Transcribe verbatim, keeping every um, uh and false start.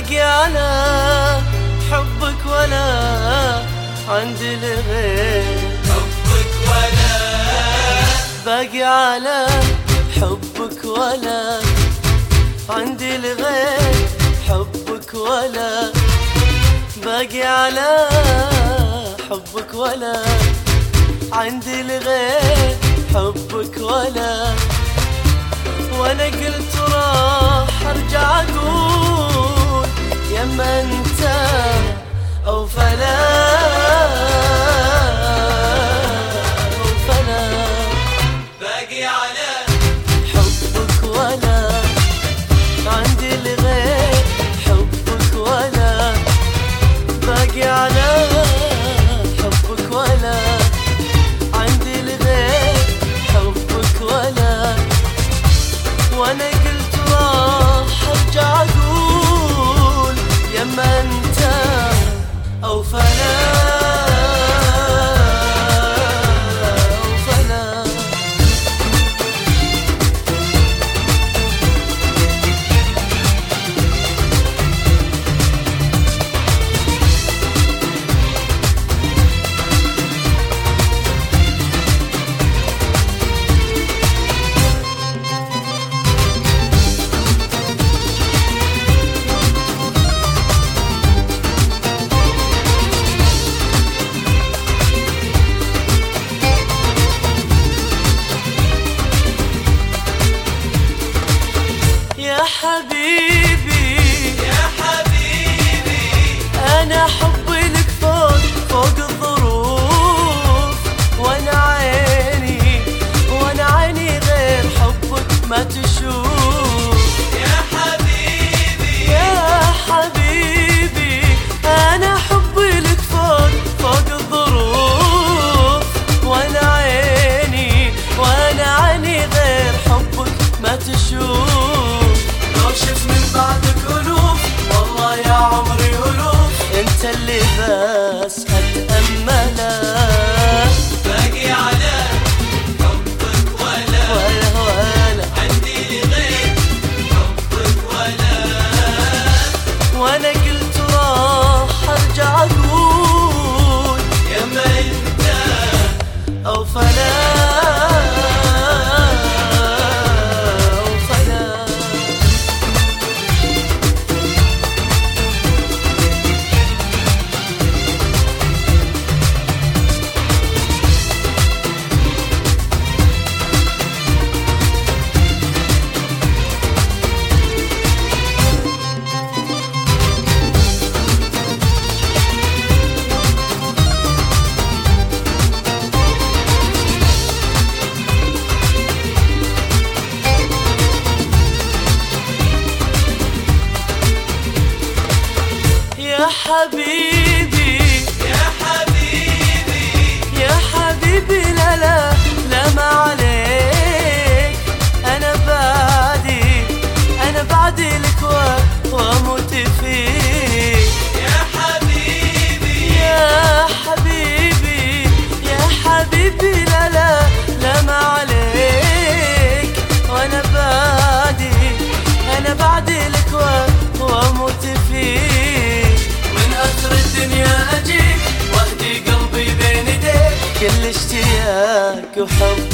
باقي على حبك ولا عندي الغير، حبك ولا باقي على حبك ولا عندي الغير، حبك ولا باقي على حبك ولا عندي الغير، حبك ولا. وانا قلت راح ارجع اقول يما انت او فلا او فلا، باقي على حبك ولا عندي الغير، حبك ولا باقي على حبك ولا عندي الغير، حبك ولا. وانا قلت راح ارجع اقول يما انت او فلا او فلا. يا حبيبي يا حبيبي أنا حبي لك فوق فوق الظروف، وأنا عيني وأنا عيني غير حبك ما تشوف. يا حبيبي يا حبيبي أنا حبي لك فوق فوق الظروف، وأنا عيني وأنا عيني غير حبك ما تشوف. لو شف من بعدك ألوف والله يا عمري ألوف، انت اللي بس أتأمله. باقي على حبك ولا ولا ولا عندي غير حبك ولا. وانا قلت راح ارجع اقول يما انت او فلا او فلا. يا حبيبي يا حبيبي يا حبيبي لا لا لا ما عليك، أنا بعدي أنا بعدي لك و- وأموت فيك. يا حبيبي يا حبيبي يا حبيبي لا لا لا ما عليك، وأنا بعدي أنا بعدي لك و- وأموت فيك. من آخر الدنيا أجيك وأهدي قلبي بين يديك، كل اشتياق وحب